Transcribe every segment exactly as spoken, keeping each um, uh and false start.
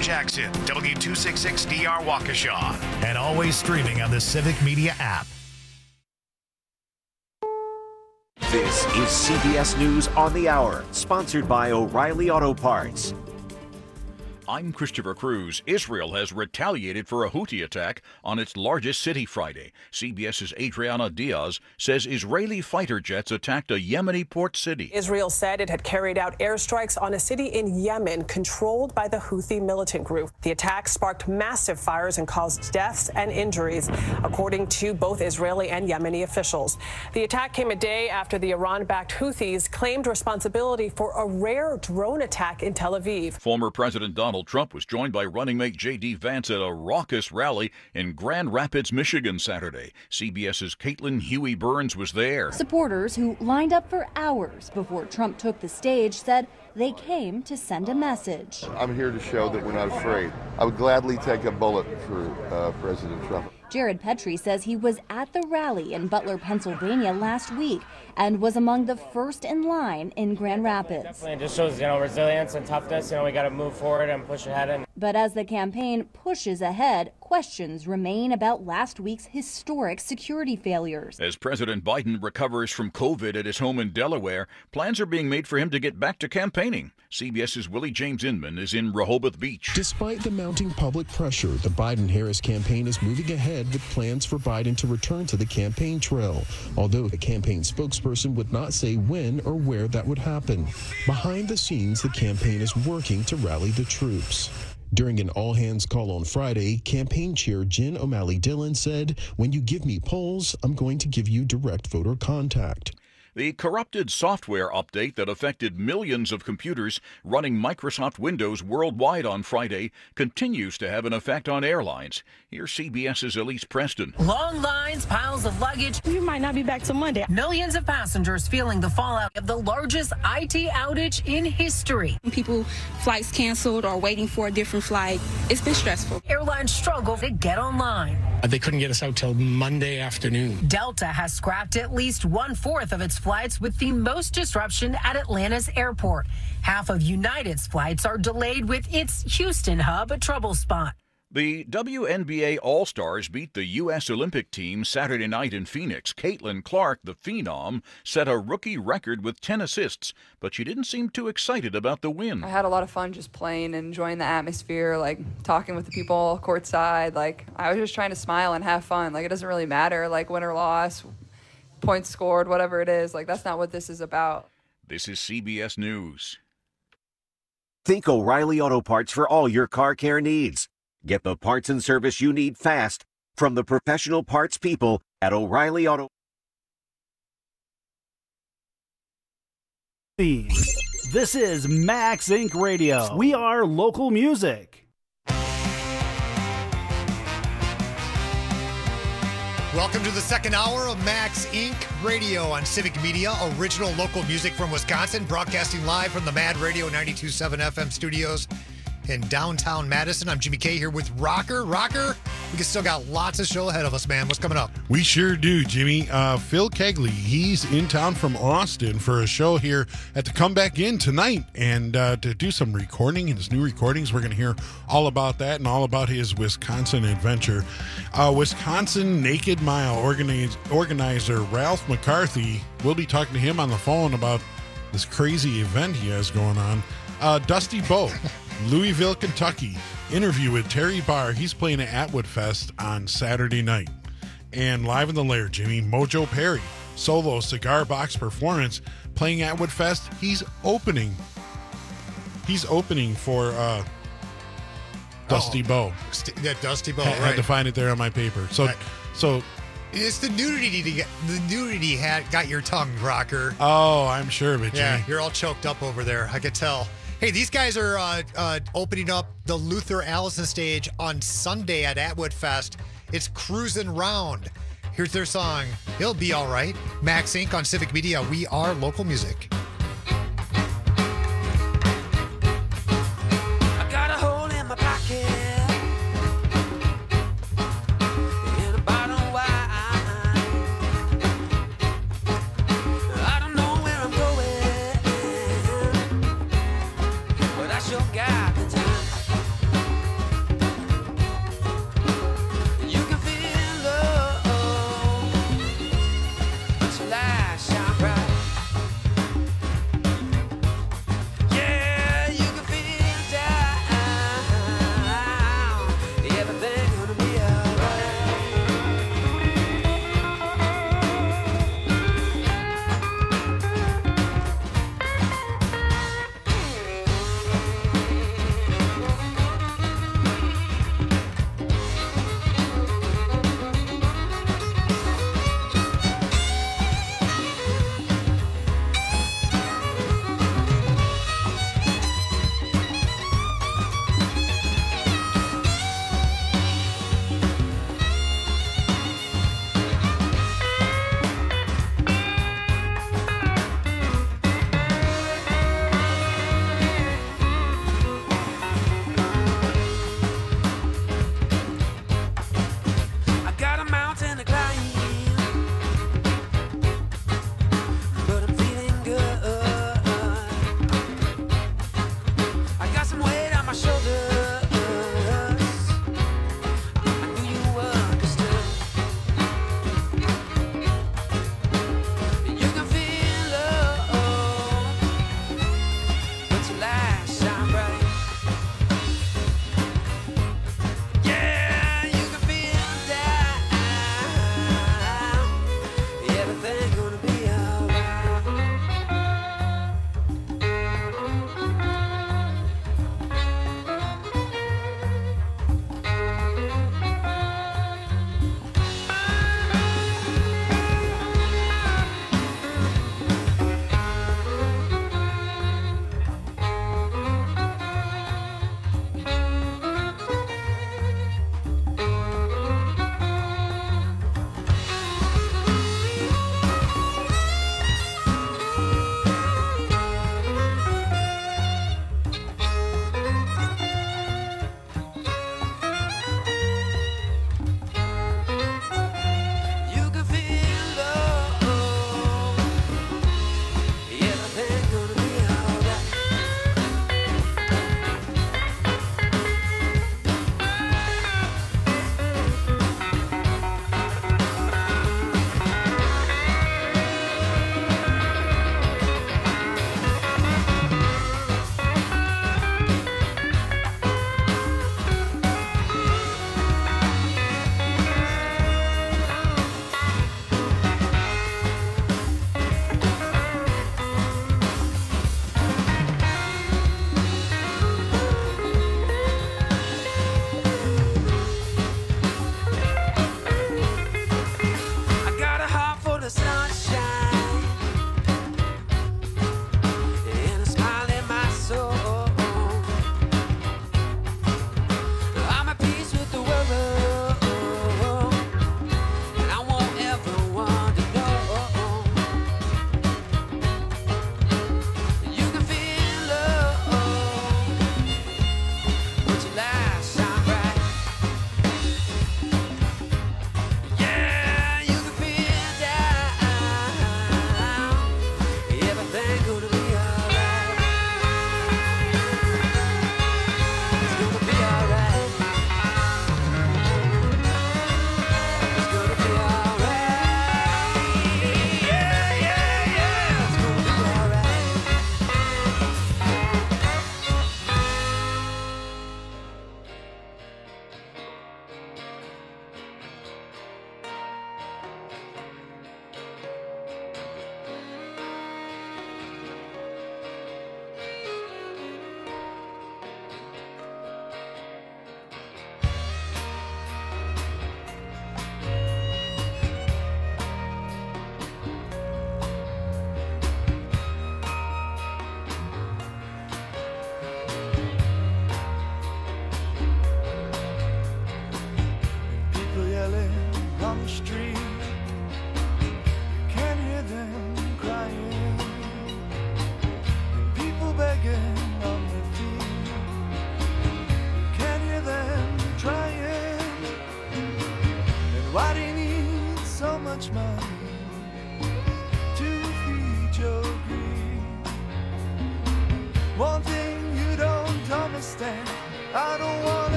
Jackson, W two sixty-six D R Waukesha, and always streaming on the Civic Media app. This is C B S News on the Hour, sponsored by O'Reilly Auto Parts. I'm Christopher Cruz. Israel has retaliated for a Houthi attack on its largest city Friday. CBS's Adriana Diaz says Israeli fighter jets attacked a Yemeni port city. Israel said it had carried out airstrikes on a city in Yemen controlled by the Houthi militant group. The attack sparked massive fires and caused deaths and injuries, according to both Israeli and Yemeni officials. The attack came a day after the Iran-backed Houthis claimed responsibility for a rare drone attack in Tel Aviv. Former President Donald Trump was joined by running mate J D Vance at a raucous rally in Grand Rapids, Michigan Saturday. CBS's Caitlin Huey Burns was there. Supporters who lined up for hours before Trump took the stage said they came to send a message. I'm here to show that we're not afraid. I would gladly take a bullet for uh, President Trump. Jared Petrie says he was at the rally in Butler, Pennsylvania last week and was among the first in line in Grand Rapids. Definitely, it just shows, you know, resilience and toughness. You know, we got to move forward and push ahead. And But as the campaign pushes ahead, questions remain about last week's historic security failures. As President Biden recovers from COVID at his home in Delaware, plans are being made for him to get back to campaigning. CBS's Willie James Inman is in Rehoboth Beach. Despite the mounting public pressure, the Biden-Harris campaign is moving ahead with plans for Biden to return to the campaign trail, although the campaign spokesperson would not say when or where that would happen. Behind the scenes, the campaign is working to rally the troops. During an all-hands call on Friday, campaign chair Jen O'Malley Dillon said, "When you give me polls, I'm going to give you direct voter contact." The corrupted software update that affected millions of computers running Microsoft Windows worldwide on Friday continues to have an effect on airlines. Here's CBS's Elise Preston. Long lines, piles of luggage. You might not be back till Monday. Millions of passengers feeling the fallout of the largest I T outage in history. People, flights canceled or waiting for a different flight. It's been stressful. Airlines struggle to get online. They couldn't get us out till Monday afternoon. Delta has scrapped at least one-fourth of its flights, with the most disruption at Atlanta's airport. Half of United's flights are delayed, with its Houston hub a trouble spot. The W N B A All-Stars beat the U S Olympic team Saturday night in Phoenix. Caitlin Clark, the phenom, set a rookie record with ten assists, but she didn't seem too excited about the win. I had a lot of fun just playing and enjoying the atmosphere, like talking with the people courtside. Like, I was just trying to smile and have fun. Like, it doesn't really matter, like, win or loss, points scored, whatever it is. Like, that's not what this is about. This is C B S News. Think O'Reilly Auto Parts for all your car care needs. Get the parts and service you need fast from the professional parts people at O'Reilly Auto. This is Max Incorporated. Radio. We are local music. Welcome to the second hour of Max Incorporated. Radio on Civic Media, original local music from Wisconsin, broadcasting live from the Mad Radio ninety-two point seven F M studios in downtown Madison. I'm Jimmy K here with Rocker. Rocker, we still got lots of show ahead of us, man. What's coming up? We sure do, Jimmy. Uh, Phil Kegley, he's in town from Austin for a show here at the Comeback Inn tonight, and uh, to do some recording, his new recordings. We're going to hear all about that and all about his Wisconsin adventure. Uh, Wisconsin Naked Mile organize, organizer Ralph McCarthy, we'll be talking to him on the phone about this crazy event he has going on. Uh, Dusty Bowe, Louisville, Kentucky, interview with Terry Barr. He's playing at Atwood Fest on Saturday night. And live in the lair, Jimmy, Mojo Perry, solo cigar box performance, playing Atwood Fest. He's opening. He's opening for uh, Dusty oh, Bowe. St- yeah, Dusty Bowe, I right. had to find it there on my paper. So, right. so it's the nudity to get the nudity had got your tongue, Rocker. Oh, I'm sure, but yeah, Jimmy. You're all choked up over there. I could tell. Hey, these guys are uh, uh, opening up the Luther Allison stage on Sunday at Atwood Fest. It's Cruisin' Round. Here's their song, He'll Be All Right. Max Incorporated on Civic Media. We are local music. I got a hole in my pocket and a bottle of wine. I don't know where I'm going, but I sure got the time.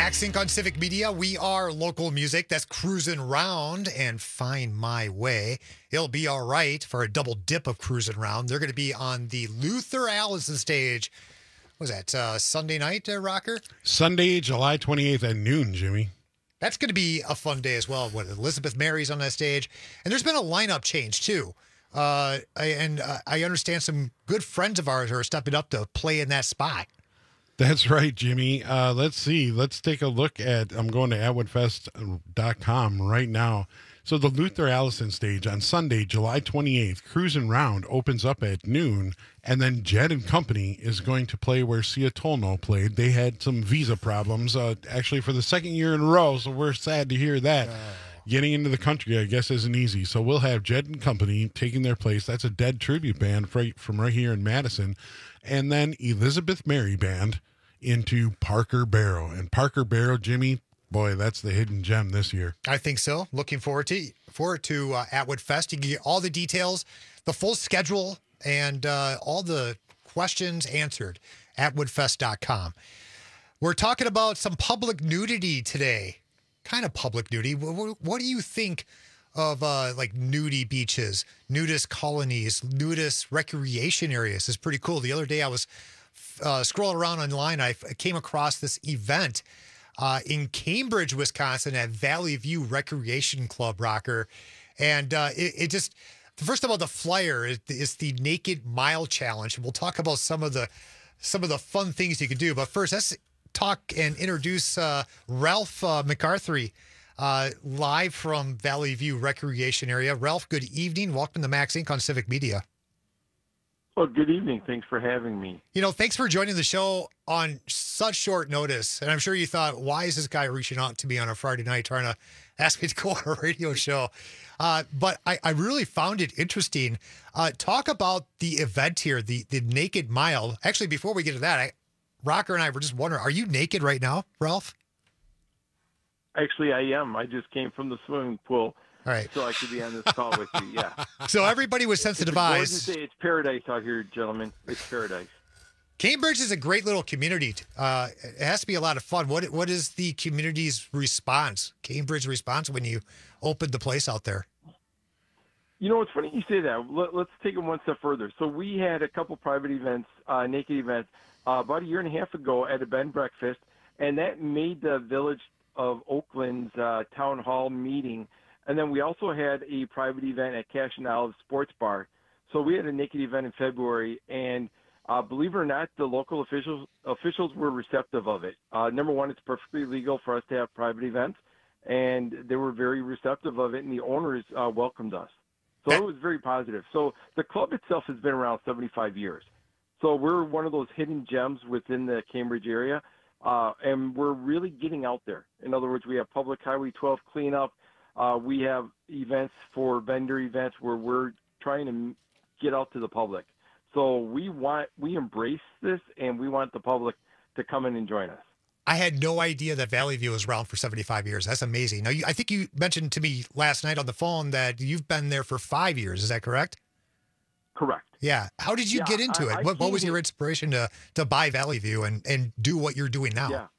Max Inc on Civic Media. We are local music. That's Cruising Round and Find My Way. It'll be all right for a double dip of Cruising Round. They're going to be on the Luther Allison stage. What was that, uh, Sunday night, uh, Rocker? Sunday, July twenty-eighth at noon, Jimmy. That's going to be a fun day as well. What, Elizabeth Mary's on that stage. And there's been a lineup change, too. Uh, I, and uh, I understand some good friends of ours are stepping up to play in that spot. That's right, Jimmy. Uh, let's see. Let's take a look at, I'm going to atwood fest dot com right now. So the Luther Allison stage on Sunday, July twenty-eighth, Cruising Round opens up at noon, and then Jed and Company is going to play where Sia Tolno played. They had some visa problems, uh, actually for the second year in a row, so we're sad to hear that. Oh. Getting into the country, I guess, isn't easy. So we'll have Jed and Company taking their place. That's a Dead tribute band from right here in Madison. And then Elizabeth Mary Band into Parker Barrow. And Parker Barrow, Jimmy, boy, that's the hidden gem this year. I think so. Looking forward to forward to uh, Atwood Fest. You can get all the details, the full schedule, and uh, all the questions answered at atwood fest dot com. We're talking about some public nudity today. Kind of public nudity. What, what do you think of uh, like nudie beaches, nudist colonies, nudist recreation areas? It's pretty cool. The other day I was uh, scrolling around online. I came across this event uh, in Cambridge, Wisconsin at Valley View Recreation Club, Rocker. And uh, it, it just, first of all, the flyer is, is the Naked Mile Challenge. And we'll talk about some of the some of the fun things you can do. But first, let's talk and introduce uh, Ralph uh, McCarthy, uh, live from Valley View Recreation Area. Ralph, good evening. Welcome to Max Inc on Civic Media. Well, good evening. Thanks for having me. You know, thanks for joining the show on such short notice. And I'm sure you thought, why is this guy reaching out to me on a Friday night trying to ask me to go on a radio show? Uh, but I, I really found it interesting. Uh, talk about the event here, the, the Naked Mile. Actually, before we get to that, I, Rocker and I were just wondering, are you naked right now, Ralph? Actually, I am. I just came from the swimming pool. All right. So I could be on this call with you, yeah. So everybody with sensitive eyes. It's, it's paradise out here, gentlemen. It's paradise. Cambridge is a great little community. Uh, it has to be a lot of fun. What What is the community's response, Cambridge response, when you opened the place out there? You know, it's funny you say that. Let, let's take it one step further. So we had a couple private events, uh, naked events, uh, about a year and a half ago at a bed and breakfast, and that made the Village of Oakland's uh, town hall meeting. And then we also had a private event at Cash and Olive Sports Bar. So we had a naked event in February, and uh, believe it or not, the local officials officials were receptive of it. Uh, number one, it's perfectly legal for us to have private events, and they were very receptive of it, and the owners uh, welcomed us. So it was very positive. So the club itself has been around seventy-five years. So we're one of those hidden gems within the Cambridge area, uh, and we're really getting out there. In other words, we have Public Highway twelve cleanup. Uh, we have events for vendor events where we're trying to get out to the public. So we want, we embrace this, and we want the public to come in and join us. I had no idea that Valley View was around for seventy-five years. That's amazing. Now, you, I think you mentioned to me last night on the phone that you've been there for five years. Is that correct? Correct. Yeah. How did you yeah, get into I, it? I what, what was in, your inspiration to to buy Valley View and, and do what you're doing now? Yeah.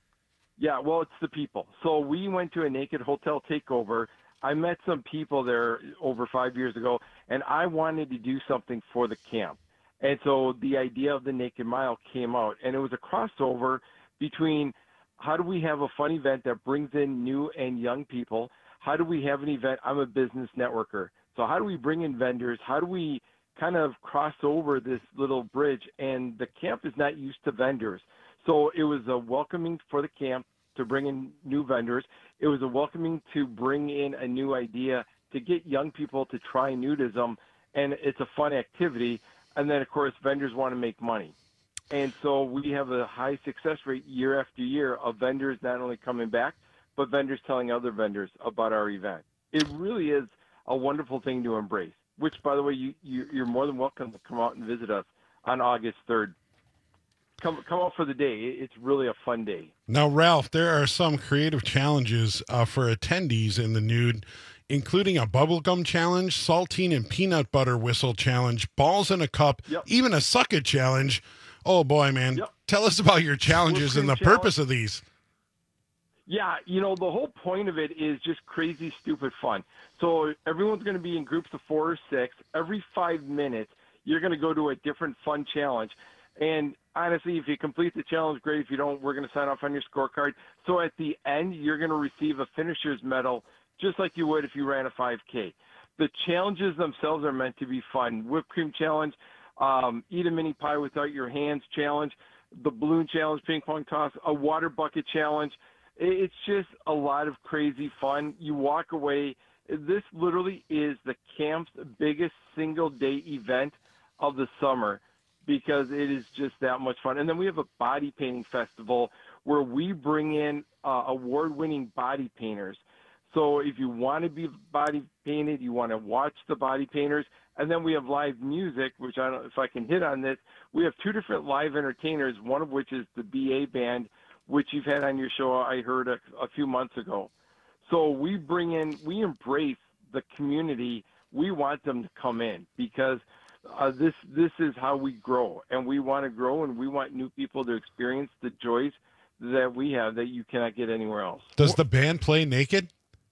Yeah, well, it's the people. So we went to a naked hotel takeover. I met some people there over five years ago, and I wanted to do something for the camp. And so the idea of the Naked Mile came out, and it was a crossover between how do we have a fun event that brings in new and young people? How do we have an event? I'm a business networker. So how do we bring in vendors? How do we kind of cross over this little bridge? And the camp is not used to vendors. So it was a welcoming for the camp to bring in new vendors. It was a welcoming to bring in a new idea to get young people to try nudism. And it's a fun activity. And then, of course, vendors want to make money. And so we have a high success rate year after year of vendors not only coming back, but vendors telling other vendors about our event. It really is a wonderful thing to embrace, which, by the way, you, you, you're more than welcome to come out and visit us on August third. Come come out for the day. It's really a fun day. Now, Ralph, there are some creative challenges uh, for attendees in the nude, including a bubblegum challenge, saltine and peanut butter whistle challenge, balls in a cup, yep. even a suck it challenge. Oh, boy, man. Yep. Tell us about your challenges and the challenge. purpose of these. Yeah, you know, the whole point of it is just crazy, stupid fun. So everyone's going to be in groups of four or six. Every five minutes, you're going to go to a different fun challenge. And honestly, if you complete the challenge, great. If you don't, we're going to sign off on your scorecard. So at the end, you're going to receive a finisher's medal, just like you would if you ran a five K. The challenges themselves are meant to be fun. Whipped cream challenge, um, eat a mini pie without your hands challenge, the balloon challenge, ping pong toss, a water bucket challenge. It's just a lot of crazy fun. You walk away. This literally is the camp's biggest single-day event of the summer because it is just that much fun. And then we have a body painting festival where we bring in uh, award-winning body painters. So if you want to be body painted, you want to watch the body painters, and then we have live music, which I don't know if I can hit on this. We have two different live entertainers, one of which is the B A band, which you've had on your show, I heard a, a few months ago. So we bring in, we embrace the community. We want them to come in because uh, this this is how we grow, and we want to grow, and we want new people to experience the joys that we have that you cannot get anywhere else. Does the band play naked?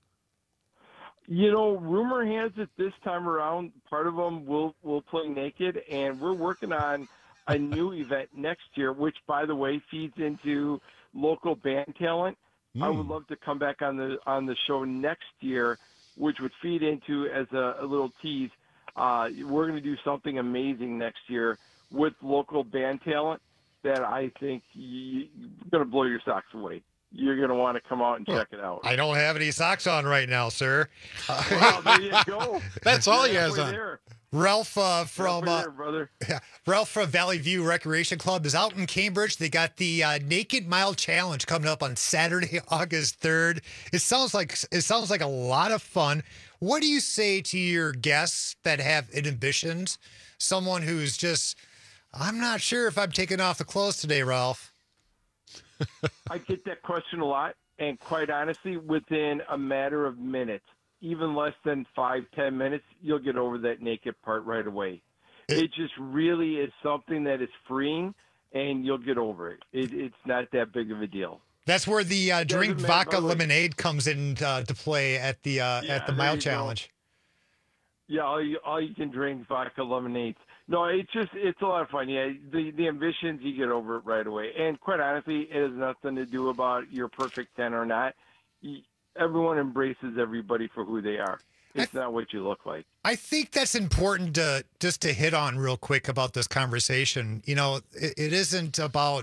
You know, rumor has it this time around, part of them will, will play naked, and we're working on a new event next year, which, by the way, feeds into local band talent. Mm. I would love to come back on the on the show next year, which would feed into, as a, a little tease, uh, we're going to do something amazing next year with local band talent that I think you, you're going to blow your socks away. You're going to want to come out and check it out. I don't have any socks on right now, sir. Uh, well, there you go. That's all he has on. There. Ralph uh, from there, brother. Uh, Ralph from Valley View Recreation Club is out in Cambridge. They got the uh, Naked Mile Challenge coming up on Saturday, August third. It sounds like it sounds like a lot of fun. What do you say to your guests that have inhibitions? Someone who's just, I'm not sure if I'm taking off the clothes today, Ralph. I get that question a lot, and quite honestly, within a matter of minutes, even less than five, ten minutes, you'll get over that naked part right away. It just really is something that is freeing, and you'll get over it. it it's not that big of a deal. That's where the uh, drink Doesn't vodka matter, like- lemonade comes in uh, to play at the uh, Yeah, at the there Mile you go. Challenge. Yeah, all you, all you can drink vodka lemonades. No, it's just, it's a lot of fun. Yeah, the, the ambitions, you get over it right away. And quite honestly, it has nothing to do about your perfect ten or not. You, everyone embraces everybody for who they are. It's not what you look like. I think that's important to just to hit on real quick about this conversation. You know, it, it isn't about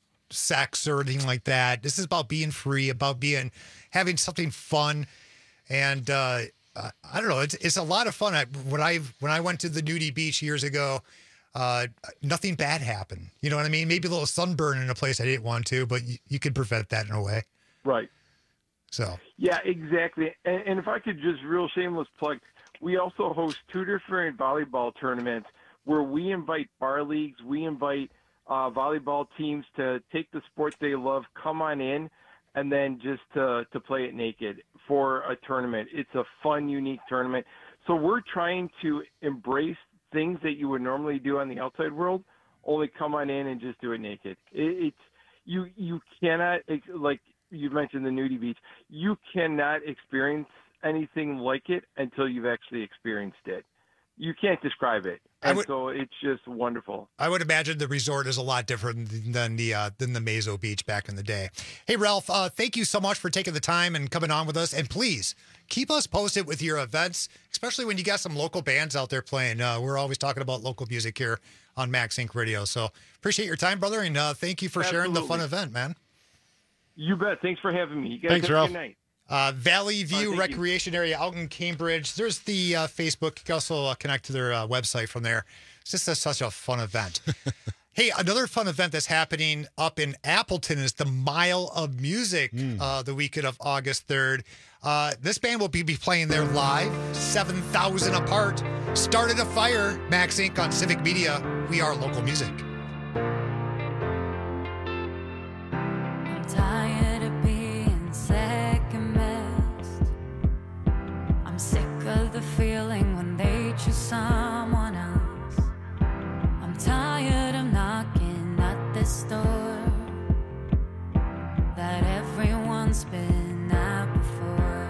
sex or anything like that. This is about being free, about being, having something fun. And, uh, Uh, I don't know. It's it's a lot of fun. I, when I when I went to the nudie beach years ago, uh, nothing bad happened. You know what I mean? Maybe a little sunburn in a place I didn't want to, but you, you could prevent that in a way. Right. So. Yeah, exactly. And, and if I could just real shameless plug, we also host two different volleyball tournaments where we invite bar leagues, we invite uh, volleyball teams to take the sport they love, come on in, and then just to, to play it naked for a tournament. It's a fun, unique tournament. So we're trying to embrace things that you would normally do on the outside world, only come on in and just do it naked. It, it's you you cannot, like you mentioned the nudie beach, you cannot experience anything like it until you've actually experienced it. You can't describe it. And would- so it's just wonderful. I would imagine the resort is a lot different than the uh, than the Mazo Beach back in the day. Hey, Ralph, uh, thank you so much for taking the time and coming on with us. And please keep us posted with your events, especially when you got some local bands out there playing. Uh, we're always talking about local music here on Max Inc Radio. So appreciate your time, brother, and uh, thank you for sharing the fun Absolutely. event, man. You bet. Thanks for having me. You guys Thanks, have Ralph. a good night. Uh, Valley View All right, thank you. Recreation Area out in Cambridge. There's the uh, Facebook. You can also uh, connect to their uh, website from there. It's just a, such a fun event. Hey, another fun event that's happening up in Appleton is the Mile of Music uh, the weekend of August third. Uh, this band will be, be playing there live, seven thousand apart. Started a fire, Max Incorporated on Civic Media. We are local music. I'm tired of being second best. I'm sick of the feeling when they choose someone else. I'm tired of knocking at this door that everyone once been at before.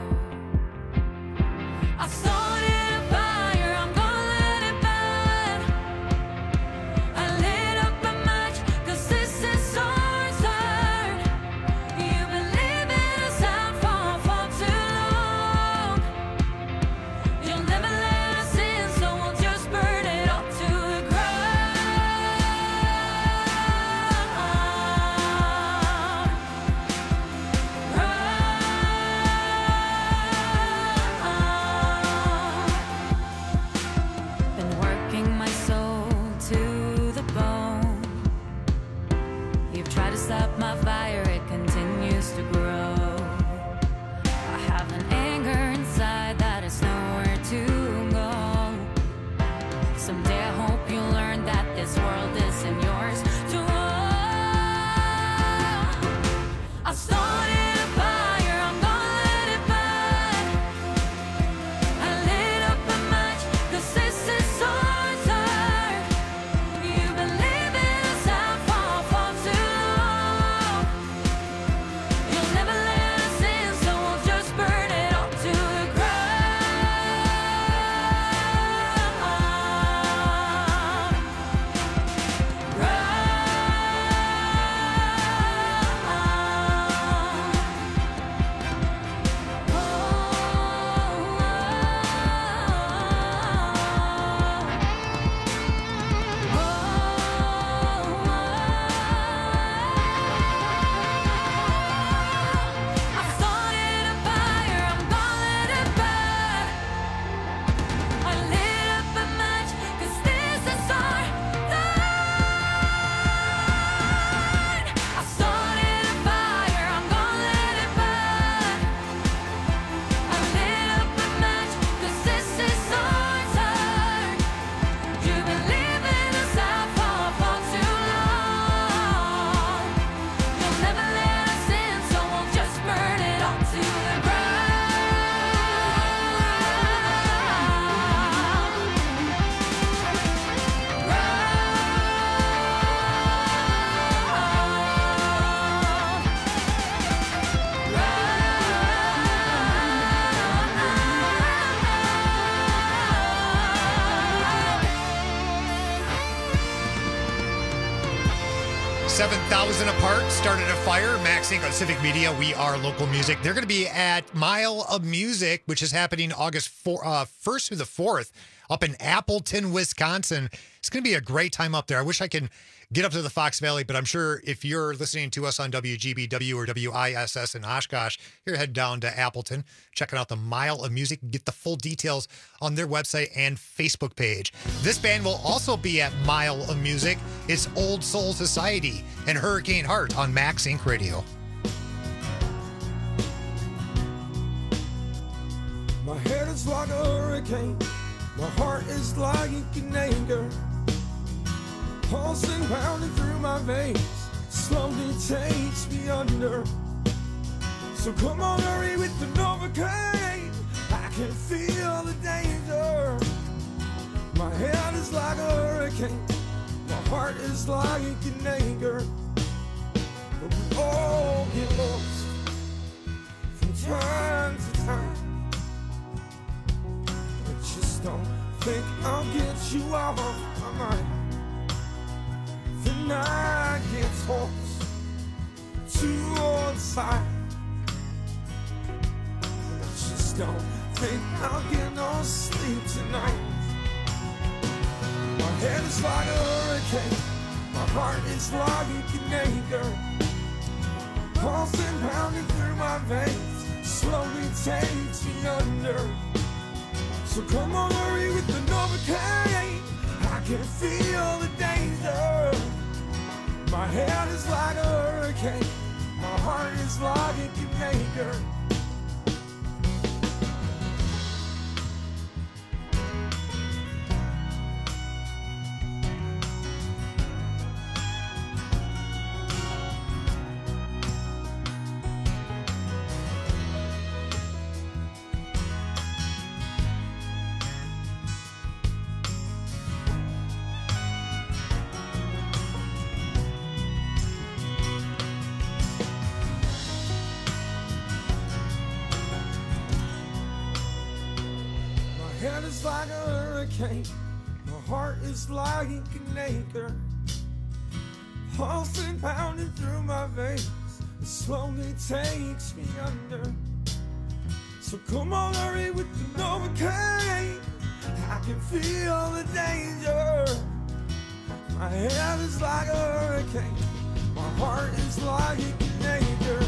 I started a fire, I'm gonna let it burn. I lit up a match, 'cause this is our turn. You've been living us out for far too long. You'll never let us in, so we'll just burn it up to the ground. Been working my soul to the bone. You've tried to stop my fire, it continues to grow. I have an anger inside that is nowhere to go. Someday I hope you learn that this world isn't yours to own. I started a fire, I'm gonna let it burn. I lit up a match, 'cause this is our turn. You've been living us out for far too long. You'll never let us in, so we'll just burn it up to the I started a fire, I'm gonna let it burn. I lit up a match, 'cause this is our turn. I started a fire, I'm gonna let it burn. I lit up a match, 'cause this is our turn. You've been living us out for far too long. You'll never let us in, so we'll just burn it all to the seven thousand apart, started a fire. Max Inc on Civic Media. We are local music. They're going to be at Mile of Music, which is happening August four, uh, first through the fourth up in Appleton, Wisconsin. It's going to be a great time up there. I wish I could get up to the Fox Valley, but I'm sure if you're listening to us on W G B W or W I S S in Oshkosh, you're head down to Appleton, checking out the Mile of Music. Get the full details on their website and Facebook page. This band will also be at Mile of Music. It's Old Soul Society and Hurricane Heart on Max Inc Radio. My head is like a hurricane, my heart is like an anger, pulsing, pounding through my veins, slowly takes me under. So come on, hurry with the Novocaine, I can feel the danger. My head is like a hurricane, my heart is like an anger, but we all get lost from time to time. Don't think I'll get you off my mind. The night gets hoarse to one side. I just don't think I'll get no sleep tonight. My head is like a hurricane, my heart is like an anger, pulsing, pounding through my veins, slowly takes me under. So come on, hurry with the Novocaine, I can feel the danger. My head is like a hurricane, my heart is like a maker. is like a hurricane. My heart is like an anchor, pulsing, pounding through my veins. It slowly takes me under. So come on, hurry with the Novocaine. I can feel the danger. My head is like a hurricane. My heart is like an anchor.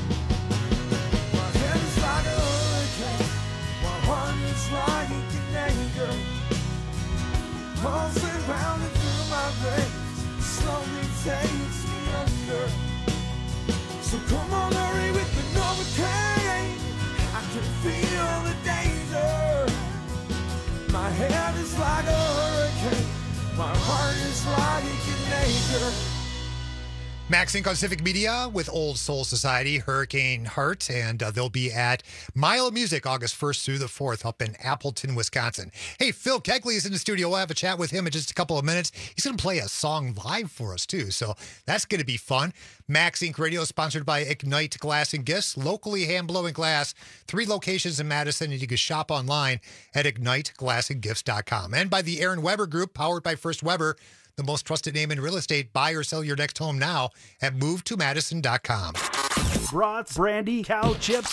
My head is like a hurricane. My heart is like an anchor. Pulsing, pounding through my veins. Slowly takes me under. So come on, hurry with the Novocaine. I can feel the danger. My head is like a hurricane. My heart is like an anchor. Max Inc on Civic Media with Old Soul Society, Hurricane Heart, and uh, they'll be at Mile of Music August first through the fourth up in Appleton, Wisconsin. Hey, Phil Kegley is in the studio. We'll have a chat with him in just a couple of minutes. He's going to play a song live for us, too, so that's going to be fun. Max Inc Radio is sponsored by Ignite Glass and Gifts, locally hand-blowing glass, three locations in Madison, and you can shop online at ignite glass and gifts dot com. And by the Aaron Weber Group, powered by First Weber, the most trusted name in real estate. Buy or sell your next home now at move to madison dot com. Brats, brandy, cow chips,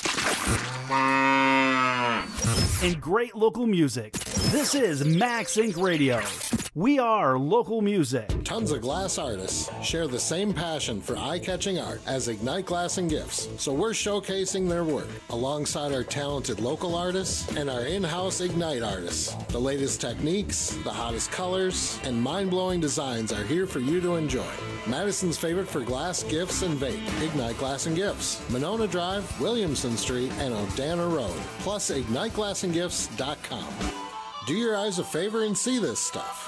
and great local music. This is Max Inc Radio. We are local music. Tons of glass artists share the same passion for eye-catching art as Ignite Glass and Gifts, so we're showcasing their work alongside our talented local artists and our in-house Ignite artists. The latest techniques, the hottest colors, and mind-blowing designs are here for you to enjoy. Madison's favorite for glass, gifts, and vape, Ignite Glass and Gifts. Monona Drive, Williamson Street, and Odana Road, plus ignite glass and gifts dot com. Do your eyes a favor and see this stuff.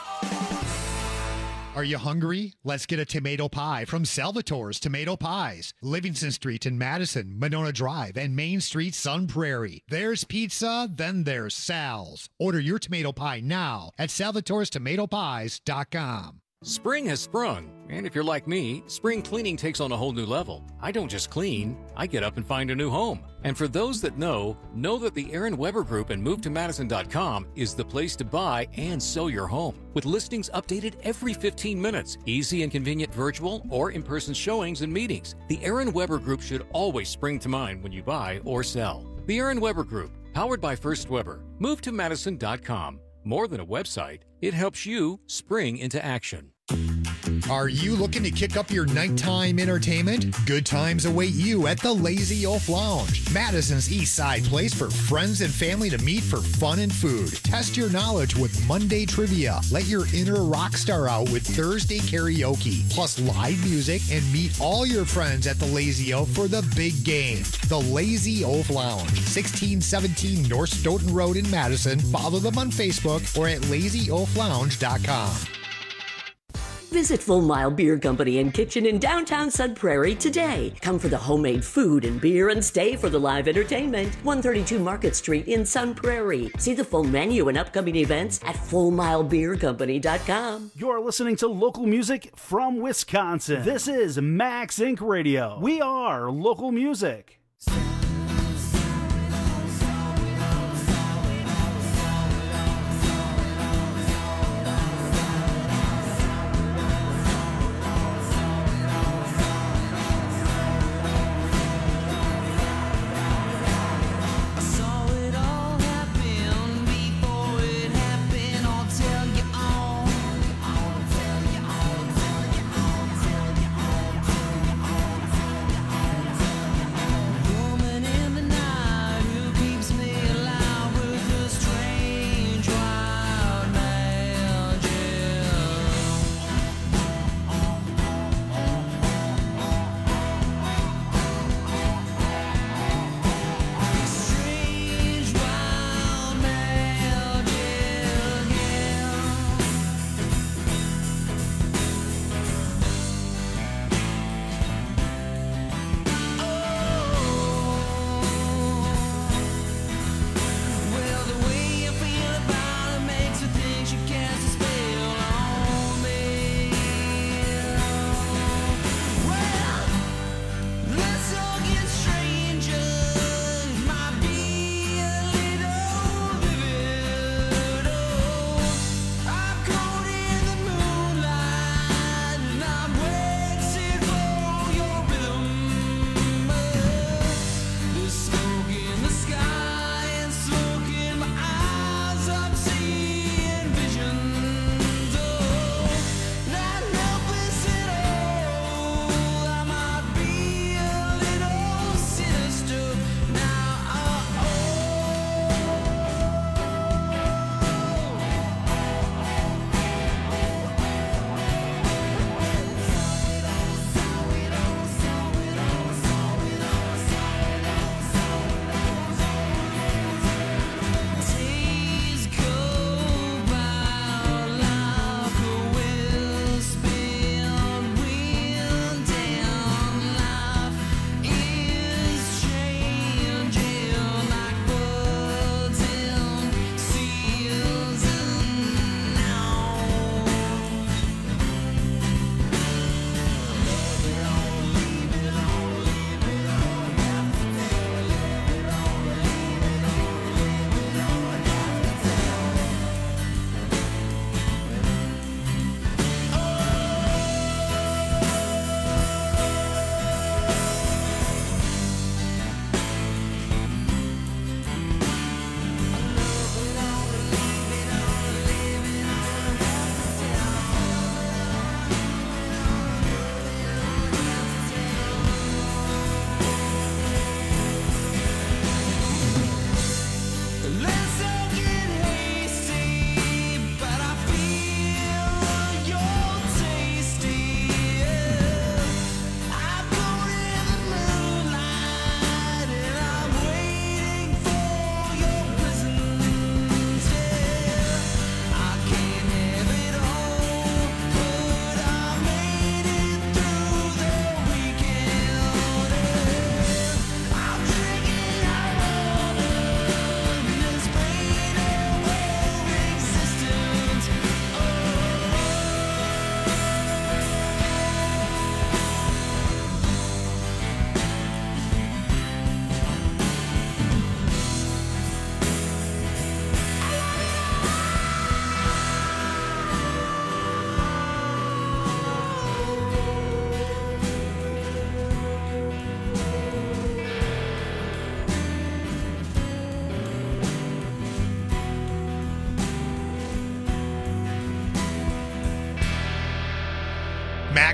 Are you hungry? Let's get a tomato pie from Salvatore's Tomato Pies. Livingston Street in Madison, Monona Drive, and Main Street, Sun Prairie. There's pizza, then there's Sal's. Order your tomato pie now at salvatores tomato pies dot com. Spring has sprung, and if you're like me, spring cleaning takes on a whole new level. I don't just clean, I get up and find a new home. And for those that know, know that the Aaron Weber Group and move to madison dot com is the place to buy and sell your home. With listings updated every fifteen minutes, easy and convenient virtual or in-person showings and meetings, the Aaron Weber Group should always spring to mind when you buy or sell. The Aaron Weber Group, powered by First Weber, move to madison dot com. More than a website, it helps you spring into action. Are you looking to kick up your nighttime entertainment? Good times await you at the Lazy Oaf Lounge, Madison's East Side place for friends and family to meet for fun and food. Test your knowledge with Monday trivia. Let your inner rock star out with Thursday karaoke, plus live music, and meet all your friends at the Lazy Oaf for the big game. The Lazy Oaf Lounge, sixteen seventeen North Stoughton Road in Madison. Follow them on Facebook or at lazy oaf lounge dot com. Visit Full Mile Beer Company and Kitchen in downtown Sun Prairie today. Come for the homemade food and beer and stay for the live entertainment. one thirty-two Market Street in Sun Prairie. See the full menu and upcoming events at full mile beer company dot com. You're listening to local music from Wisconsin. This is Max Inc Radio. We are local music.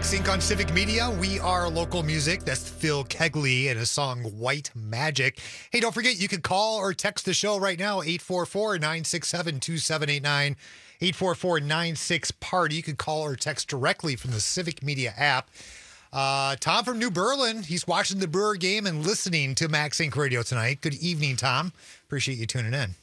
Max Incorporated on Civic Media. We are local music. That's Phil Kegley and his song White Magic. Hey, don't forget, you can call or text the show right now, eight four four, nine six seven, two seven eight nine, eight four four, nine six, party. You can call or text directly from the Civic Media app. Uh, Tom from New Berlin, he's watching the Brewer game and listening to Max Inc Radio tonight. Good evening, Tom. Appreciate you tuning in.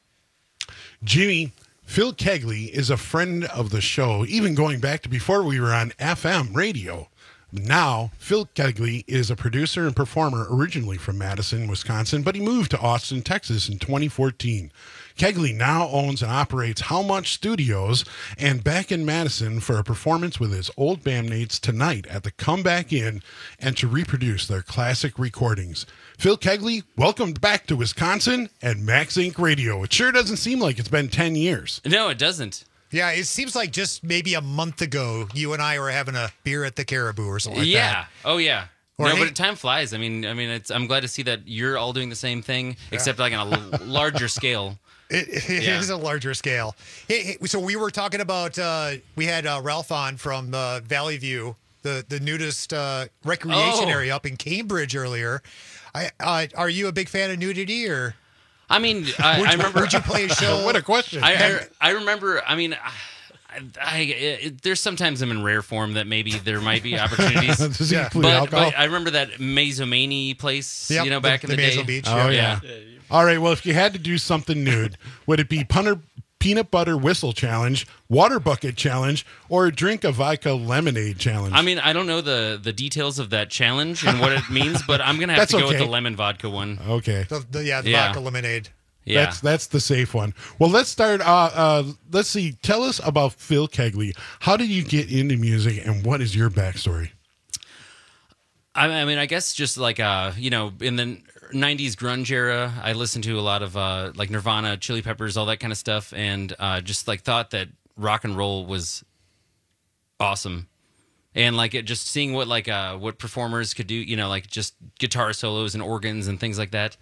Jimmy, Phil Kegley is a friend of the show, even going back to before we were on F M radio. Now, Phil Kegley is a producer and performer originally from Madison, Wisconsin, but he moved to Austin, Texas in twenty fourteen. Kegley now owns and operates How Much Studios and back in Madison for a performance with his old bandmates tonight at the Comeback Inn and to reproduce their classic recordings. Phil Kegley, welcome back to Wisconsin and Max Inc Radio. It sure doesn't seem like it's been ten years. No, it doesn't. Yeah, it seems like just maybe a month ago, you and I were having a beer at the Caribou or something like yeah. that. Oh, yeah. Or no, hey- but time flies. I mean, I mean, it's. I'm glad to see that you're all doing the same thing, except like on a l- larger scale. It, it Yeah. is a larger scale. Hey, hey, so we were talking about, uh, we had uh, Ralph on from uh, Valley View, the, the nudist uh, recreation Oh. area up in Cambridge earlier. I, uh, are you a big fan of nudity or? I mean, I, Would I you- remember. would you play a show? What a question. I, I, I remember. I mean, I, I it, there's sometimes I'm in rare form that maybe there might be opportunities. Does he but, include alcohol? but I remember that Mazomani place. Yep, you know, the- back in the the, Mazel day. Beach, Oh, yeah. yeah. All right, well, if you had to do something nude, would it be punter, peanut butter whistle challenge, water bucket challenge, or drink a vodka lemonade challenge? I mean, I don't know the the details of that challenge and what it means, but I'm gonna have That's to go with okay. the lemon vodka one. Okay. The, the, yeah, the Yeah. vodka lemonade. Yeah. That's that's the safe one. Well, let's start. Uh, uh, let's see. Tell us about Phil Kegley. How did you get into music, and what is your backstory? I, I mean, I guess just like uh, you know, in the nineties grunge era, I listened to a lot of uh, like Nirvana, Chili Peppers, all that kind of stuff, and uh, just like thought that rock and roll was awesome, and like it just seeing what like uh, what performers could do, you know, like just guitar solos and organs and things like that.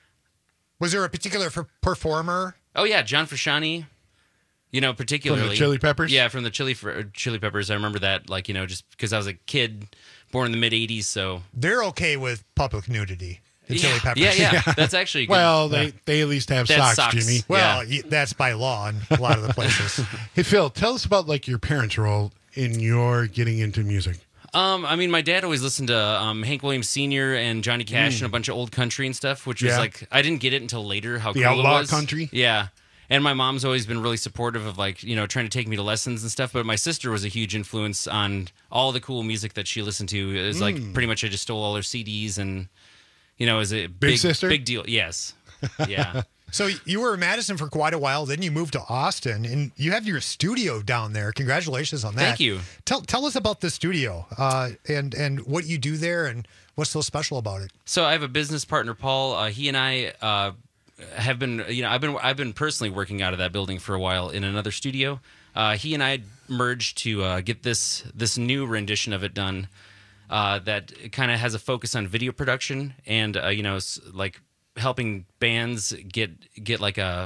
Was there a particular f- performer? Oh yeah, John Frusciante. You know, particularly Chili Peppers? Yeah, from the Chili Fr- Chili Peppers. I remember that, like you know, just because I was a kid born in the mid eighties, so They're okay with public nudity. The Yeah. Chili Peppers. Yeah, yeah. That's actually good. Well, they, Yeah. they at least have They have socks, socks. Jimmy. Well, y that's by law in a lot of the places. Hey, Phil, tell us about like your parents' role in your getting into music. Um, I mean, my dad always listened to um, Hank Williams Senior and Johnny Cash Mm. and a bunch of old country and stuff, which was Yeah. like I didn't get it until later how The cool outlaw it was. country? Yeah. And my mom's always been really supportive of like, you know, trying to take me to lessons and stuff. But my sister was a huge influence on all the cool music that she listened to. It was like Mm. pretty much I just stole all her C Ds and, you know, it was a big, Big sister? big deal. Yes. Yeah. So you were in Madison for quite a while, then you moved to Austin, and you have your studio down there. Congratulations on that. Thank you. Tell tell us about the studio uh, and and what you do there, and what's so special about it. So I have a business partner, Paul. Uh, he and I uh, have been, you know, I've been, I've been personally working out of that building for a while in another studio. Uh, he and I merged to uh, get this this new rendition of it done. Uh, that kind of has a focus on video production and uh, you know, s- like helping bands get get like a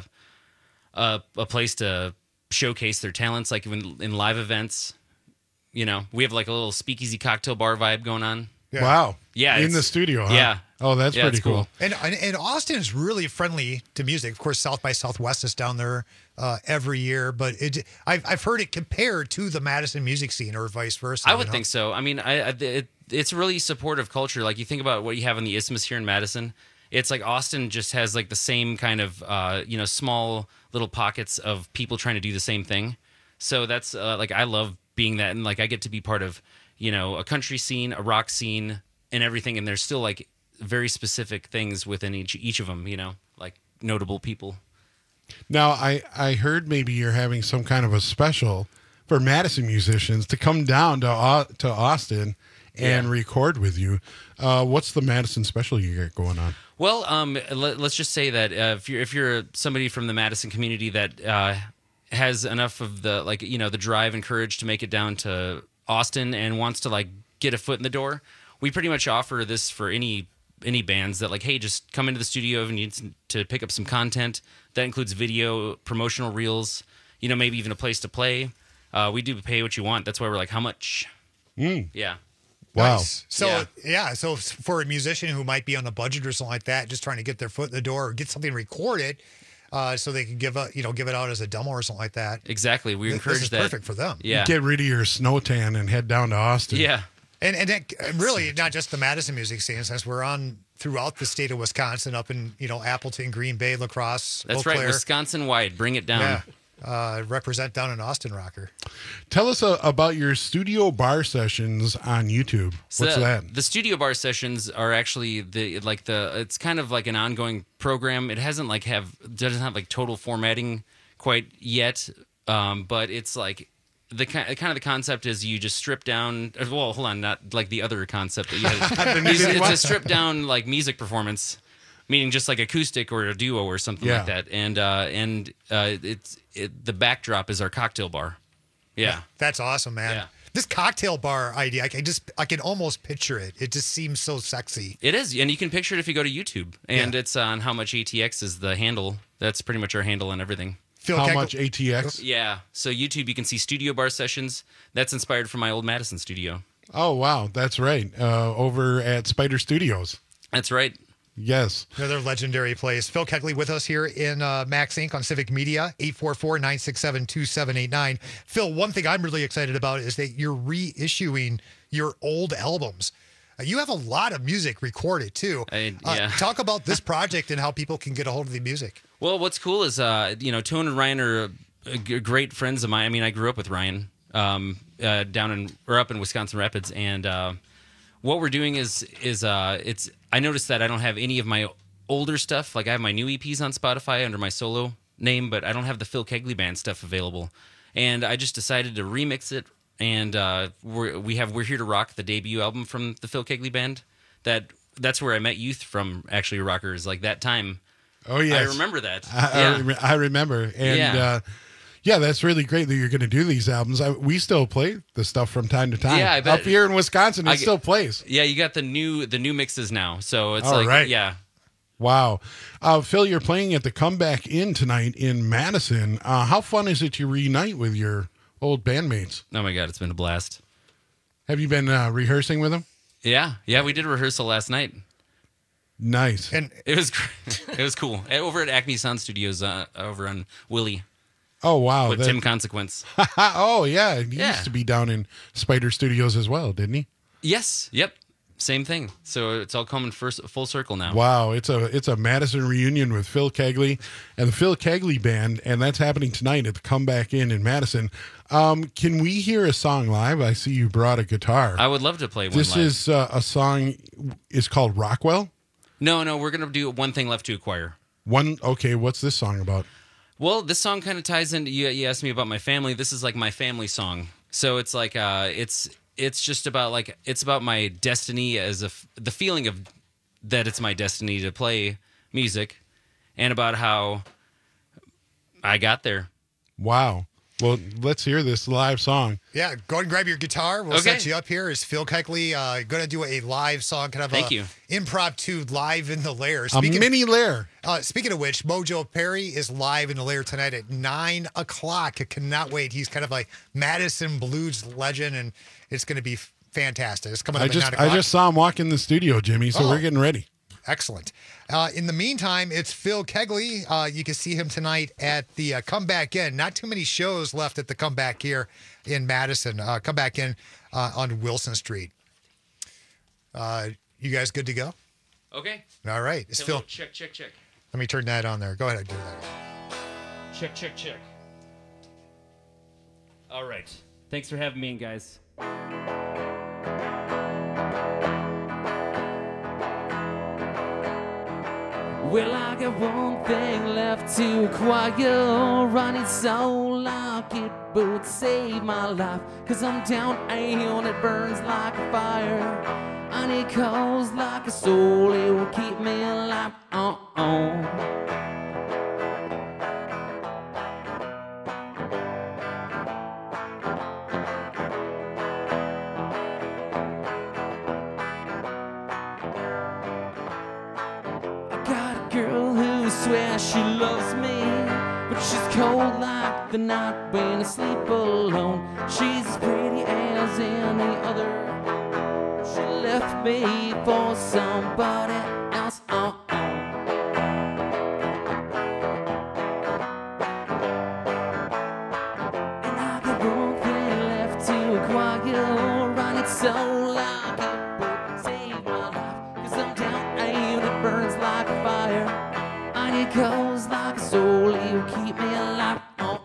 a, a place to showcase their talents, like in, in live events. You know, we have like a little speakeasy cocktail bar vibe going on. Wow. Yeah, In it's- the studio, huh? Yeah. Oh, that's Yeah, pretty it's cool. And, and and Austin is really friendly to music. Of course, South by Southwest is down there uh, every year, but it I've I've heard it compared to the Madison music scene, or vice versa. I you would know? think so. I mean, I, I it, it's really supportive culture. Like you think about what you have in the Isthmus here in Madison. It's like Austin just has like the same kind of uh, you know, small little pockets of people trying to do the same thing. So that's uh, like I love being that, and like I get to be part of, you know, a country scene, a rock scene, and everything. And there's still like very specific things within each each of them. You know, like notable people. Now, I, I heard maybe you're having some kind of a special for Madison musicians to come down to Au- to Austin and Yeah. record with you. Uh, what's the Madison special you got going on? Well, um, let, let's just say that uh, if you're if you're somebody from the Madison community that uh, has enough of the like you know the drive and courage to make it down to Austin and wants to like get a foot in the door, we pretty much offer this for any any bands that like, hey, just come into the studio if you need some- to pick up some content. That includes video, promotional reels, you know, maybe even a place to play. Uh, we do pay what you want. That's why we're like, how much? Mm. Yeah. Wow. Nice. So Yeah. yeah. so for a musician who might be on a budget or something like that, just trying to get their foot in the door or get something recorded, uh, so they can give a you know give it out as a demo or something like that. Exactly. We Th- encourage this is that. perfect for them. Yeah. Get rid of your snow tan and head down to Austin. Yeah. And and that, really not just the Madison music scene, since we're on throughout the state of Wisconsin, up in you know Appleton, Green Bay, La Crosse, That's Eau right. Claire. Wisconsin wide. Bring it down. Yeah. Uh, represent down in Austin, Rocker. Tell us uh, about your studio bar sessions on YouTube. So What's that? The studio bar sessions are actually the like the it's kind of like an ongoing program. It hasn't like have doesn't have like total formatting quite yet, um, but it's like the ki- kind of the concept is you just strip down. Well, hold on, not like the other concept that you had. The it's, music it's one? a strip down like music performance. Meaning just like acoustic or a duo or something Yeah. like that, and uh, and uh, it's it, the backdrop is our cocktail bar. Yeah, That's awesome, man. Yeah. This cocktail bar idea, I can just I can almost picture it. It just seems so sexy. it is, and you can picture it if you go to YouTube, and Yeah. it's on How Much A T X is the handle. That's pretty much our handle on everything. Phil How Kegel- much A T X? Yeah, so YouTube you can see studio bar sessions. That's inspired from my old Madison studio. Oh, wow. That's right. Uh, over at Spider Studios. That's right. Yes. Another legendary place. Phil Kegley with us here in uh, Max Incorporated on Civic Media, eight four four, nine six seven, two seven eight nine. Phil, one thing I'm really excited about is that you're reissuing your old albums. Uh, you have a lot of music recorded, too. I- Uh, yeah. talk about this project and how people can get a hold of the music. Well, what's cool is, uh, you know, Tone and Ryan are uh, g- great friends of mine. I mean, I grew up with Ryan um, uh, down in or up in Wisconsin Rapids, and uh, what we're doing is is uh, it's. I noticed that I don't have any of my older stuff. Like I have my new E Ps on Spotify under my solo name, but I don't have the Phil Kegley Band stuff available. And I just decided to remix it. And uh, we're, we have We're Here to Rock, the debut album from the Phil Kegley Band. That that's where I met Youth from. Actually, rockers like that time. Oh, yes. I remember that. I, I, Yeah. rem- I remember. And Yeah. uh, yeah, that's really great that you're going to do these albums. I, we still play the stuff from time to time. Yeah, I bet. Up here in Wisconsin, it I- still plays. Yeah, you got the new the new mixes now, so it's All like right. yeah. Wow. Uh, Phil, you're playing at the Comeback Inn tonight in Madison. Uh, how fun is it to reunite with your old bandmates? Oh my god, it's been a blast. Have you been uh, rehearsing with them? Yeah, yeah, we did a rehearsal last night. Nice. And It was gr- it was cool over at Acme Sound Studios uh, over on Willie Oh, wow. with that- Tim Consequence. oh, yeah. He Yeah. used to be down in Spider Studios as well, didn't he? Yes, yep, same thing. So it's all coming first full circle now. Wow, it's a it's a Madison reunion with Phil Kegley and the Phil Kegley Band, and that's happening tonight at the Comeback Inn in Madison. Um, can we hear a song live? I see you brought a guitar. I would love to play one This live. is uh, a song. Is called Rockwell. No, no, we're gonna do One Thing Left to Acquire. One. Okay, what's this song about? Well, this song kind of ties into you. You asked me about my family. This is like my family song. So it's like uh, it's it's just about like it's about my destiny as a f- the feeling of that it's my destiny to play music, and about how I got there. Wow. Well, let's hear this live song. yeah, go ahead and grab your guitar. We'll Okay. set you up here. Is Phil Kegley uh, going to do a live song, kind of Thank a you. impromptu live in the lair? A mini lair. Uh, speaking of which, Mojo Perry is live in the lair tonight at nine o'clock. I cannot wait. He's kind of like Madison blues legend, and it's going to be f- fantastic. It's coming up I at just nine o'clock. I just saw him walk in the studio, Jimmy. So Oh. we're getting ready. Excellent. Uh, in the meantime, it's Phil Kegley. Uh, you can see him tonight at the uh, Comeback Inn. Not too many shows left at the Comeback here in Madison. Uh, Comeback Inn uh, on Wilson Street. Uh, you guys good to go? Okay. All right. It's Hello, Phil. check, check, check, Let me turn that on there. Go ahead and do that. check, check, check. All right. Thanks for having me in, guys. Well, I got one thing left to acquire. Running so like it would save my life. Cause I'm down and it burns like a fire. And it calls like a soul, it will keep me alive. Uh-oh. Got a girl who swears she loves me. but she's cold like the night when I sleep alone. She's as pretty as any other. She left me for somebody else. Oh, oh. And I got one thing left to acquire. I need soul like it would save my life. Cause I'm down and it burns like a fire. I need coals like a soul, you keep me alive. Oh.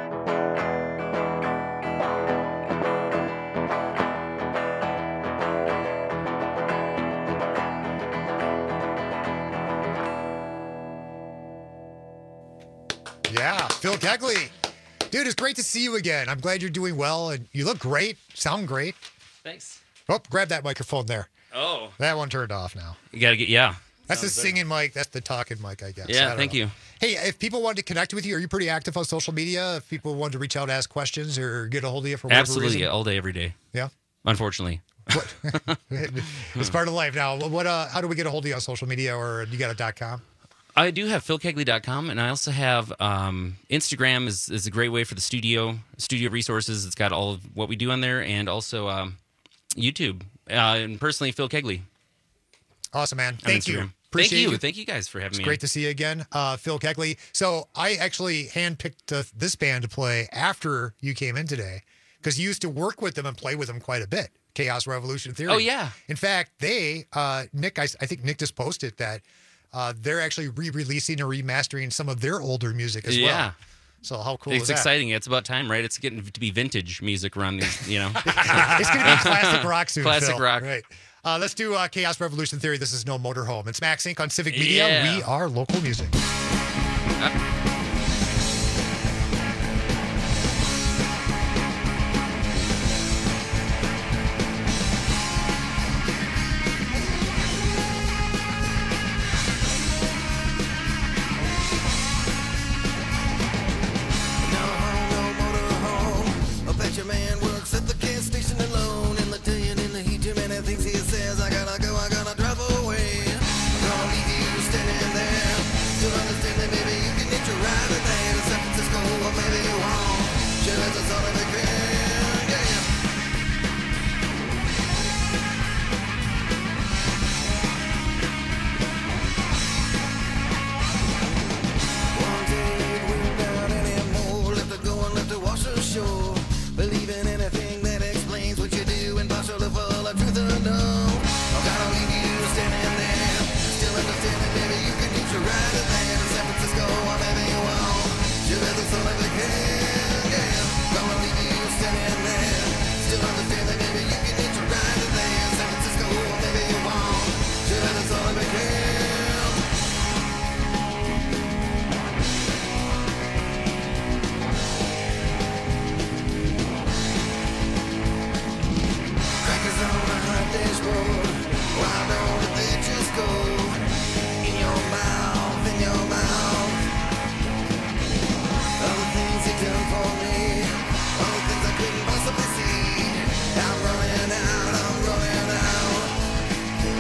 Yeah, Phil Kegley. Dude, it's great to see you again. I'm glad you're doing well, and you look great, sound great. Thanks. Oh, grab that microphone there. Oh. That one turned off now. You got to get, yeah. That's the Sounds better. singing mic. That's the talking mic, I guess. I Yeah, don't thank know. you. Hey, if people wanted to connect with you, are you pretty active on social media? If people wanted to reach out, ask questions, or get a hold of you for whatever Absolutely, reason? all day, every day. Yeah? Unfortunately. It's part of life now. What? Uh, how do we get a hold of you on social media, or you got a dot com? I do have phil kegley dot com, and I also have um, Instagram is, is a great way for the studio, studio resources. It's got all of what we do on there, and also um, YouTube. Uh, and personally, Phil Kegley. Awesome, man. on Thank you. Instagram. Appreciate Thank you. you. Thank you guys for having It's me. great to see you again, uh, Phil Kegley. So I actually handpicked uh, this band to play after you came in today because you used to work with them and play with them quite a bit. Chaos Revolution Theory. Oh, yeah. In fact, they, uh, Nick, I, I think Nick just posted that uh, they're actually re-releasing or remastering some of their older music as well. Yeah. So how cool It's is that? exciting. It's about time, right? It's getting to be vintage music around these, you know. It's going to be classic rock soon, Classic Phil. rock. Right. Uh, let's do uh, Chaos Revolution Theory. This is No Motorhome. It's Max Inc on Civic Media. Yeah. We are local music. I bet your man works at the gas station alone. In the day and in the heat, too many things he says. I gotta go, I gotta drive away. I'm gonna leave you standing there. Still understand that maybe you can hitch a ride with me to San Francisco, or maybe you won't. Sure as the son of a gun, yeah. One day it went down anymore. Left to go and left to wash ashore. Believe in anything that explains what you do, and partially full of truth or no. I'm gonna leave you standing there. Still understanding, maybe you can hitch a ride with me to San Francisco, or maybe you won't. Sure as the sun of a can, yeah. Gonna leave you standing there. Still understanding, maybe you can hitch a ride with me in San Francisco, or maybe you won't. Sure as the sun of a can. Crackers on a hot dashboard. Why don't they just go in your mouth, in your mouth? All the things you done for me, all the things I couldn't possibly see. I'm running out, I'm running out.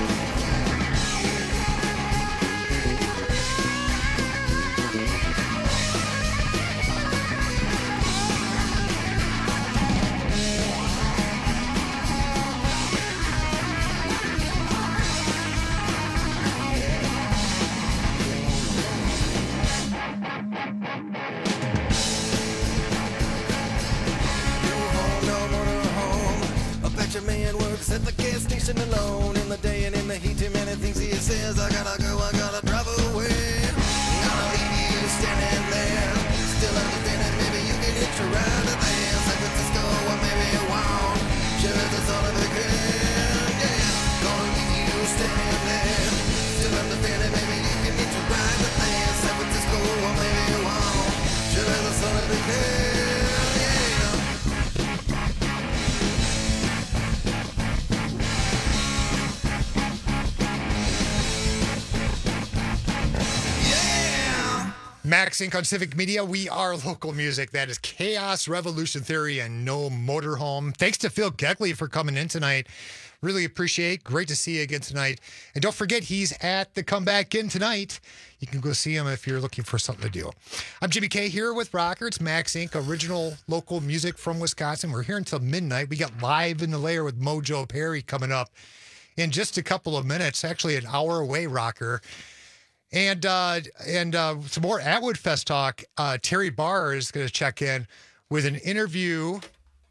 No motorhome. I bet your man works at the gas station alone. In the day and in the heat, too many things he says. I gotta go, I gotta drive away. Gonna leave you standing there. Still understanding, maybe you can hitch a ride to there. San Francisco, or maybe you won't. Sure as the son of a gun, yeah. Gonna leave you standing there. Still understanding, maybe you can hitch a ride to there. San Francisco, or maybe you won't. Sure as the son of a gun, yeah. Max Inc on Civic Media. We are local music. That is Chaos Revolution Theory and No Motorhome. Thanks to Phil Kegley for coming in tonight. Really appreciate. Great to see you again tonight. And don't forget, he's at the Comeback Inn tonight. You can go see him if you're looking for something to do. I'm Jimmy K here with Rocker. It's Max Incorporated, original local music from Wisconsin. We're here until midnight. We got Live in the Lair with Mojo Perry coming up in just a couple of minutes, actually an hour away, Rocker. And uh, and uh, some more Atwood Fest talk. Uh, Terry Barr is going to check in with an interview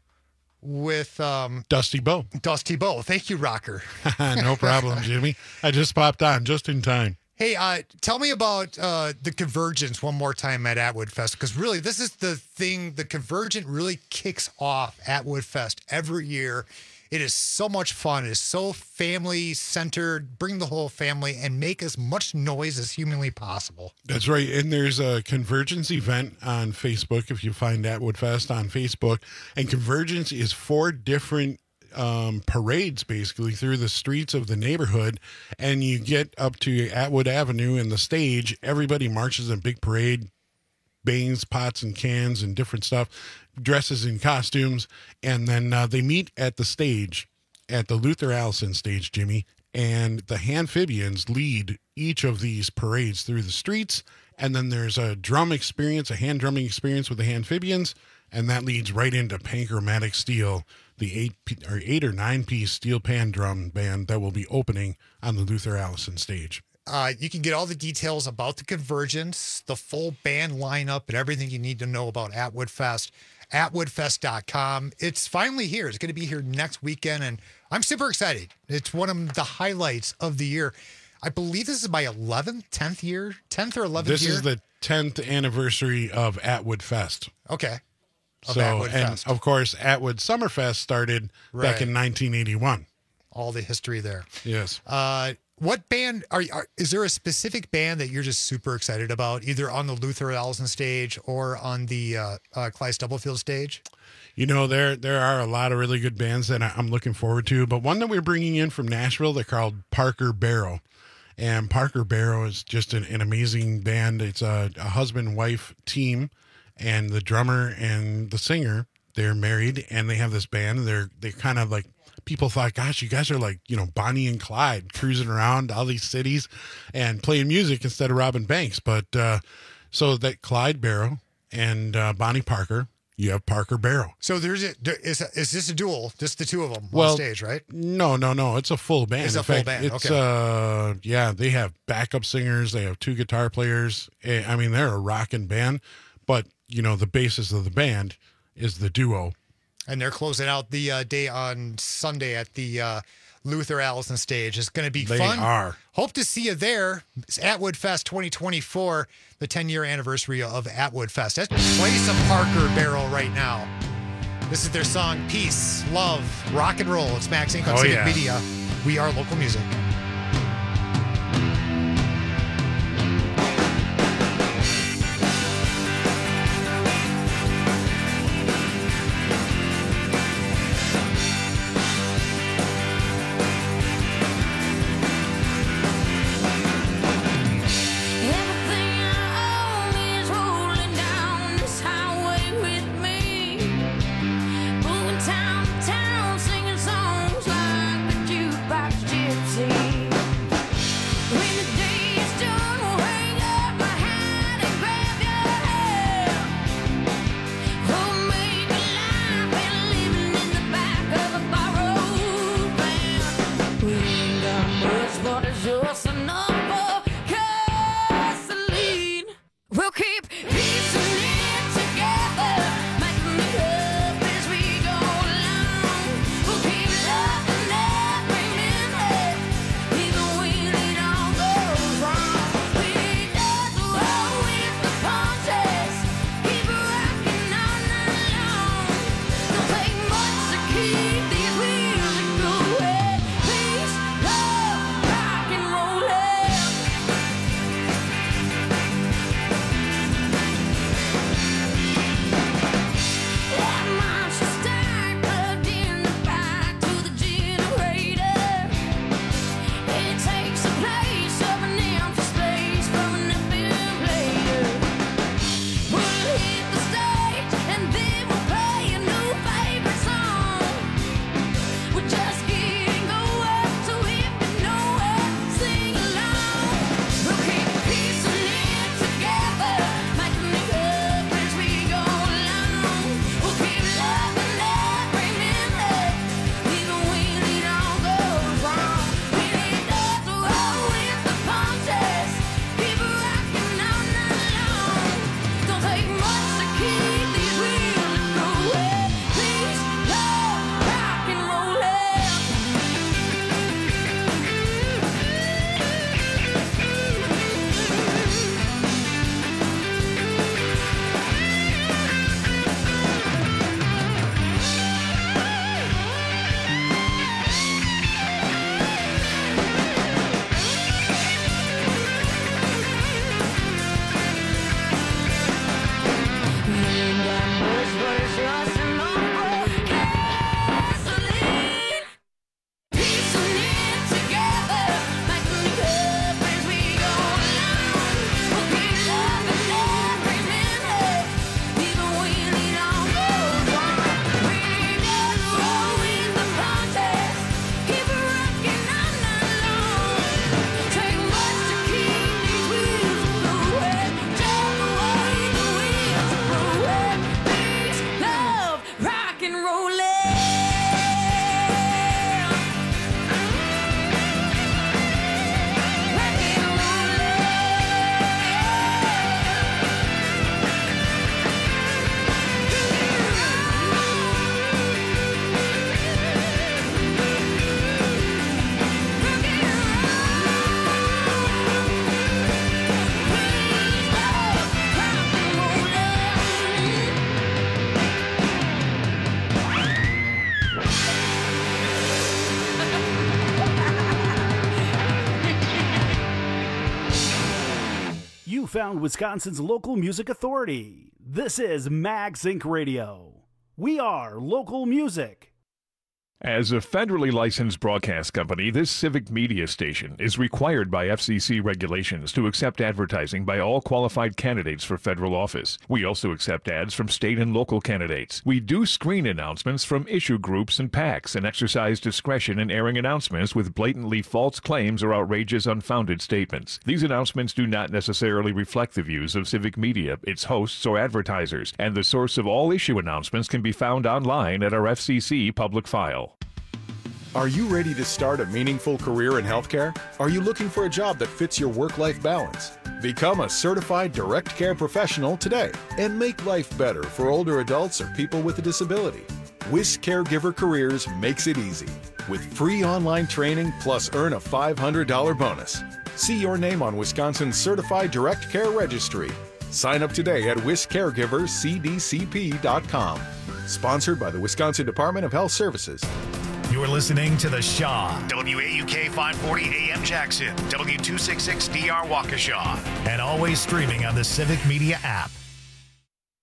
with um, Dusty Bow. Dusty Bow. Thank you, Rocker. No problem, Jimmy. I just popped on just in time. Hey, uh, tell me about uh, the Convergence one more time at Atwood Fest, because really this is the thing. The Convergent really kicks off Atwood Fest every year. It is so much fun. It is so family-centered. Bring the whole family and make as much noise as humanly possible. That's right. And there's a Convergence event on Facebook if you find Atwood Fest on Facebook. And Convergence is four different um, parades, basically, through the streets of the neighborhood. And you get up to Atwood Avenue and the stage. Everybody marches in a big parade, bangs, pots, and cans and different stuff, dresses in costumes, and then uh, they meet at the stage, at the Luther Allison stage, Jimmy, and the Handphibians lead each of these parades through the streets, and then there's a drum experience, a hand drumming experience with the Handphibians, and that leads right into Panchromatic Steel, the eight or eight or nine piece steel pan drum band that will be opening on the Luther Allison stage. Uh, you can get all the details about the Convergence, the full band lineup, and everything you need to know about Atwood Fest, atwood fest dot com. It's finally here. It's going to be here next weekend, and I'm super excited. It's one of the highlights of the year. I believe this is my eleventh, tenth year, tenth or eleventh This year. is the tenth anniversary of Atwood Fest. Okay. Of So, Atwood and Fest. of course, Atwood Summerfest started Right. back in nineteen eighty-one. All the history there. Yes. Uh, what band are, are is there a specific band that you're just super excited about, either on the Luther Allison stage or on the uh, uh, Clyde Stubblefield stage? You know, there there are a lot of really good bands that I- I'm looking forward to, but one that we're bringing in from Nashville, they're called Parker Barrow. And Parker Barrow is just an, an amazing band. It's a, a husband-wife team, and the drummer and the singer, they're married, and they have this band, and they're they're kind of like, people thought, gosh, you guys are like, you know, Bonnie and Clyde cruising around all these cities and playing music instead of robbing banks. But uh, so that Clyde Barrow and uh, Bonnie Parker, you have Parker Barrow. So there's a, is, is this a duel? Just the two of them Well, on stage, right? No, no, no. It's a full band. It's In a full fact, band, It's, okay. uh, yeah, they have backup singers. They have two guitar players. Eh, I mean, they're a rocking band. But, you know, the basis of the band is the duo. And they're closing out the uh, day on Sunday at the uh, Luther Allison stage. It's going to be They fun. are. Hope to see you there. It's Atwood Fest twenty twenty-four, the ten-year anniversary of Atwood Fest. Let's play some Parker Barrow right now. This is their song, Peace, Love, Rock and Roll. It's Max Inc. on Oh, Civic yeah. Media. We are local music. Everything I own is rolling down this highway with me. Moving town to town, singing songs like the jukebox gypsy. found Wisconsin's local music authority. This is Max Incorporated. Radio. We are local music. As a federally licensed broadcast company, this civic media station is required by F C C regulations to accept advertising by all qualified candidates for federal office. We also accept ads from state and local candidates. We do screen announcements from issue groups and PACs and exercise discretion in airing announcements with blatantly false claims or outrageous, unfounded statements. These announcements do not necessarily reflect the views of civic media, its hosts, or advertisers, and the source of all issue announcements can be found online at our F C C public file. Are you ready to start a meaningful career in healthcare? Are you looking for a job that fits your work-life balance? Become a certified direct care professional today and make life better for older adults or people with a disability. WIS Caregiver Careers makes it easy with free online training plus earn a five hundred dollars bonus. See your name on Wisconsin's Certified Direct Care Registry. Sign up today at wis caregiver c d c p dot com. Sponsored by the Wisconsin Department of Health Services. You're listening to The Shaw, W A U K five forty A M Jackson, W two sixty-six D R Waukesha, and always streaming on the Civic Media app.